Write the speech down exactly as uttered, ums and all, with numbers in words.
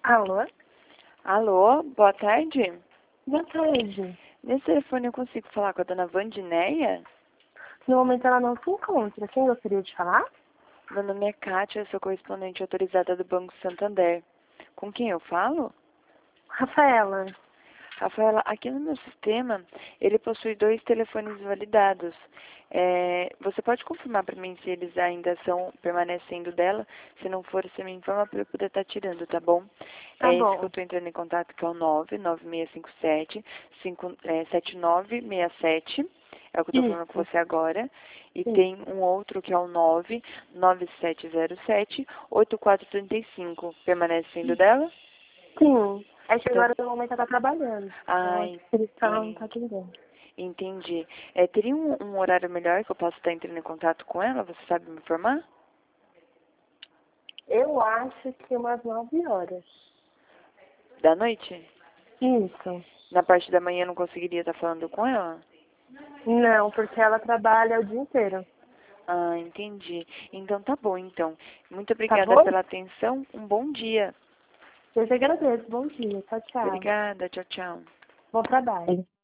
Alô? Alô, boa tarde. Boa tarde. Nesse telefone eu consigo falar com a dona Vandineia? No momento ela não se encontra. Quem gostaria de falar? Meu nome é Kátia, eu sou correspondente autorizada do Banco Santander. Com quem eu falo? Rafaela. Rafaela, aqui no meu sistema, ele possui dois telefones validados. É, você pode confirmar para mim se eles ainda são permanecendo dela? Se não for, você me informa para eu poder estar tirando, tá bom? Tá É esse que eu bom. estou entrando em contato, que é o nove nove seis cinco sete, cinco, é, sete nove seis sete. É o que eu estou falando com Isso. você agora. E Sim. tem um outro que é o nove nove sete zero sete, oito quatro três cinco. Permanecendo dela? Sim. É que Então, agora no momento ela tá trabalhando. Então a ai, descrição não en- tá atendendo. entendi. É, teria um, um horário melhor que eu possa estar entrando em contato com ela? Você sabe me informar? Eu acho que umas nove horas. Da noite? Isso. Na parte da manhã eu não conseguiria estar falando com ela? Não, porque ela trabalha o dia inteiro. Ah, entendi. Então tá bom, então. Muito Tá obrigada bom? pela atenção. Um bom dia. Eu te agradeço. Bom dia. Tchau, tchau. Obrigada. Tchau, tchau. Bom trabalho.